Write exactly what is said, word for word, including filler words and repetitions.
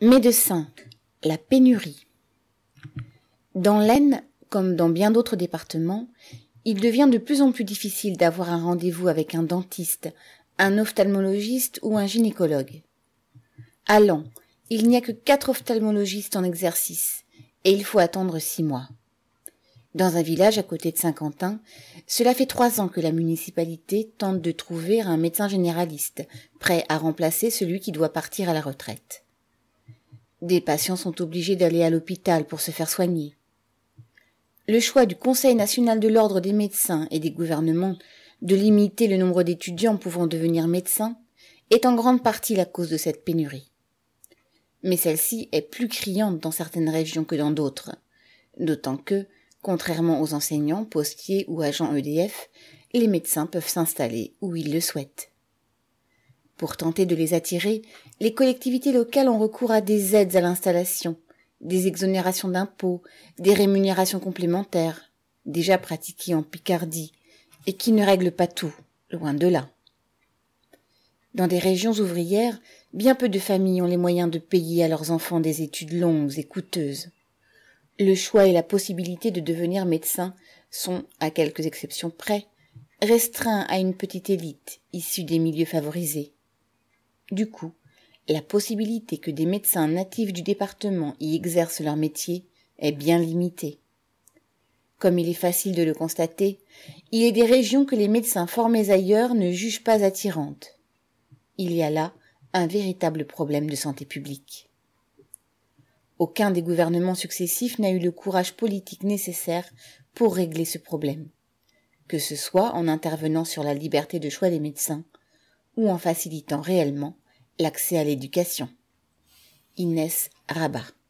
Médecins, la pénurie. Dans l'Aisne, comme dans bien d'autres départements, il devient de plus en plus difficile d'avoir un rendez-vous avec un dentiste, un ophtalmologiste ou un gynécologue. À Laon, il n'y a que quatre ophtalmologistes en exercice et il faut attendre six mois. Dans un village à côté de Saint-Quentin, cela fait trois ans que la municipalité tente de trouver un médecin généraliste, prêt à remplacer celui qui doit partir à la retraite. Des patients sont obligés d'aller à l'hôpital pour se faire soigner. Le choix du Conseil national de l'ordre des médecins et des gouvernements de limiter le nombre d'étudiants pouvant devenir médecins est en grande partie la cause de cette pénurie. Mais celle-ci est plus criante dans certaines régions que dans d'autres, d'autant que, contrairement aux enseignants, postiers ou agents E D F, les médecins peuvent s'installer où ils le souhaitent. Pour tenter de les attirer, les collectivités locales ont recours à des aides à l'installation, des exonérations d'impôts, des rémunérations complémentaires, déjà pratiquées en Picardie, et qui ne règlent pas tout, loin de là. Dans des régions ouvrières, bien peu de familles ont les moyens de payer à leurs enfants des études longues et coûteuses. Le choix et la possibilité de devenir médecin sont, à quelques exceptions près, restreints à une petite élite issue des milieux favorisés. Du coup, la possibilité que des médecins natifs du département y exercent leur métier est bien limitée. Comme il est facile de le constater, il est des régions que les médecins formés ailleurs ne jugent pas attirantes. Il y a là un véritable problème de santé publique. Aucun des gouvernements successifs n'a eu le courage politique nécessaire pour régler ce problème, que ce soit en intervenant sur la liberté de choix des médecins ou en facilitant réellement l'accès à l'éducation. Inès Rabat.